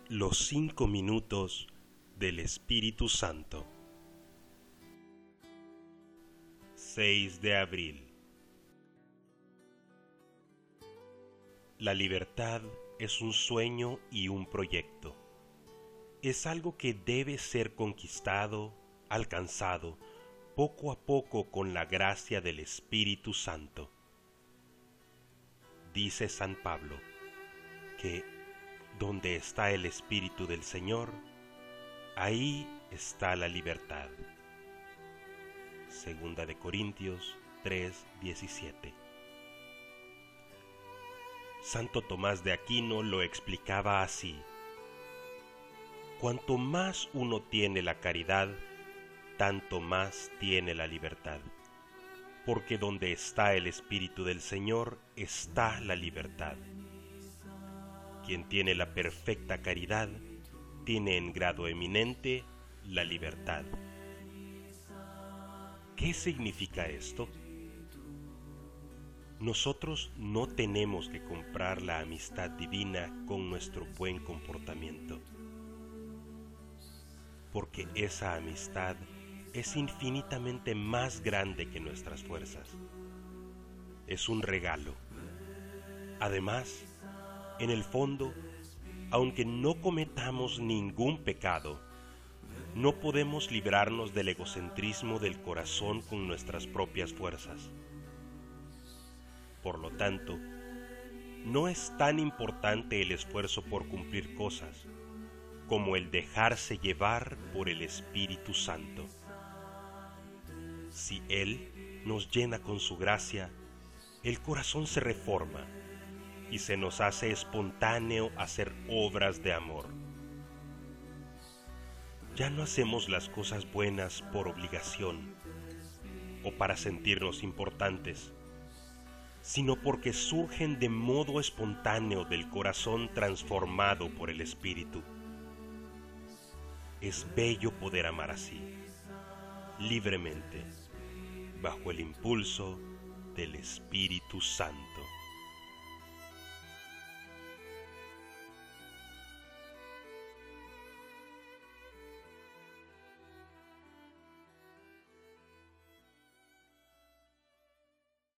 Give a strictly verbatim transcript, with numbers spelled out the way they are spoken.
Los cinco minutos del Espíritu Santo. seis de abril. La libertad es un sueño y un proyecto. Es algo que debe ser conquistado, alcanzado, poco a poco con la gracia del Espíritu Santo. Dice San Pablo que donde está el Espíritu del Señor, ahí está la libertad. Segunda de Corintios tres diecisiete. Santo Tomás de Aquino lo explicaba así: cuanto más uno tiene la caridad, tanto más tiene la libertad, porque donde está el Espíritu del Señor está la libertad. Quien tiene la perfecta caridad tiene en grado eminente la libertad. ¿Qué significa esto? Nosotros no tenemos que comprar la amistad divina con nuestro buen comportamiento, porque esa amistad es infinitamente más grande que nuestras fuerzas. Es un regalo. Además, en el fondo, aunque no cometamos ningún pecado, no podemos librarnos del egocentrismo del corazón con nuestras propias fuerzas. Por lo tanto, no es tan importante el esfuerzo por cumplir cosas como el dejarse llevar por el Espíritu Santo. Si Él nos llena con su gracia, el corazón se reforma y se nos hace espontáneo hacer obras de amor. Ya no hacemos las cosas buenas por obligación o para sentirnos importantes, sino porque surgen de modo espontáneo del corazón transformado por el Espíritu. Es bello poder amar así, libremente, bajo el impulso del Espíritu Santo.